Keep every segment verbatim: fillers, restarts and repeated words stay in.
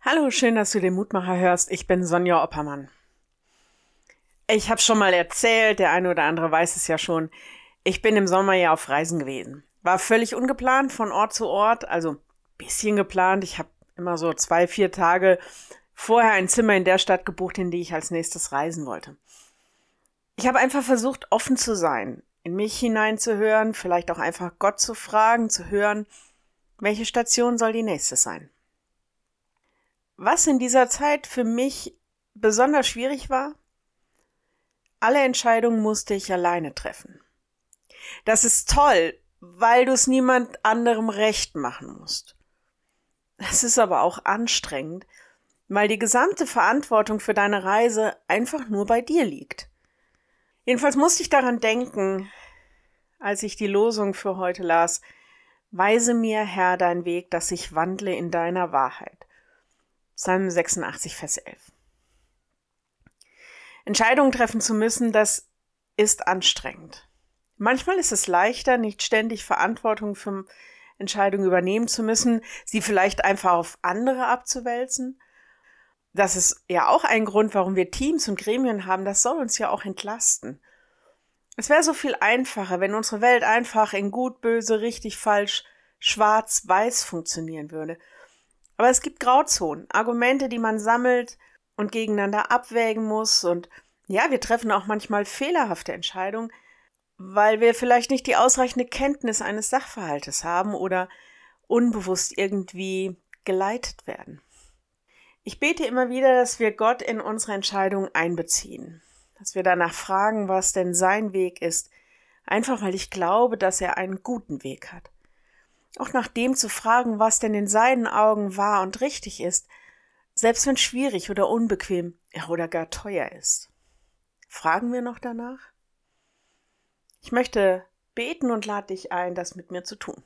Hallo, schön, dass du den Mutmacher hörst. Ich bin Sonja Oppermann. Ich habe schon mal erzählt, der eine oder andere weiß es ja schon. Ich bin im Sommer ja auf Reisen gewesen. War völlig ungeplant von Ort zu Ort, also ein bisschen geplant. Ich habe immer so zwei, vier Tage vorher ein Zimmer in der Stadt gebucht, in die ich als nächstes reisen wollte. Ich habe einfach versucht, offen zu sein, in mich hineinzuhören, vielleicht auch einfach Gott zu fragen, zu hören, welche Station soll die nächste sein. Was in dieser Zeit für mich besonders schwierig war, alle Entscheidungen musste ich alleine treffen. Das ist toll, weil du es niemand anderem recht machen musst. Das ist aber auch anstrengend, weil die gesamte Verantwortung für deine Reise einfach nur bei dir liegt. Jedenfalls musste ich daran denken, als ich die Losung für heute las: Weise mir, Herr, dein Weg, dass ich wandle in deiner Wahrheit. Psalm sechsundachtzig, Vers elf. Entscheidungen treffen zu müssen, das ist anstrengend. Manchmal ist es leichter, nicht ständig Verantwortung für Entscheidungen übernehmen zu müssen, sie vielleicht einfach auf andere abzuwälzen. Das ist ja auch ein Grund, warum wir Teams und Gremien haben. Das soll uns ja auch entlasten. Es wäre so viel einfacher, wenn unsere Welt einfach in gut, böse, richtig, falsch, schwarz, weiß funktionieren würde. Aber es gibt Grauzonen, Argumente, die man sammelt und gegeneinander abwägen muss. Und ja, wir treffen auch manchmal fehlerhafte Entscheidungen, weil wir vielleicht nicht die ausreichende Kenntnis eines Sachverhaltes haben oder unbewusst irgendwie geleitet werden. Ich bete immer wieder, dass wir Gott in unsere Entscheidungen einbeziehen, dass wir danach fragen, was denn sein Weg ist, einfach weil ich glaube, dass er einen guten Weg hat. Auch nach dem zu fragen, was denn in seinen Augen wahr und richtig ist, selbst wenn schwierig oder unbequem oder gar teuer ist. Fragen wir noch danach? Ich möchte beten und lade dich ein, das mit mir zu tun.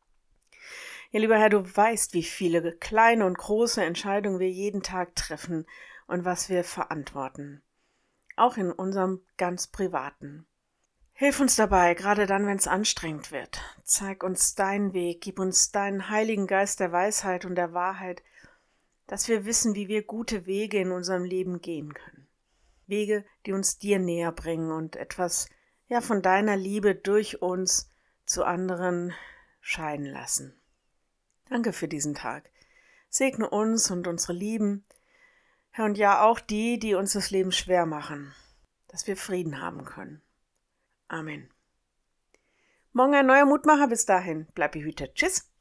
Ja, lieber Herr, du weißt, wie viele kleine und große Entscheidungen wir jeden Tag treffen und was wir verantworten. Auch in unserem ganz Privaten. Hilf uns dabei, gerade dann, wenn es anstrengend wird. Zeig uns deinen Weg, gib uns deinen Heiligen Geist der Weisheit und der Wahrheit, dass wir wissen, wie wir gute Wege in unserem Leben gehen können. Wege, die uns dir näher bringen und etwas ja von deiner Liebe durch uns zu anderen scheinen lassen. Danke für diesen Tag. Segne uns und unsere Lieben, Herr, und ja auch die, die uns das Leben schwer machen, dass wir Frieden haben können. Amen. Morgen ein neuer Mutmacher. Bis dahin, bleib behütet. Tschüss.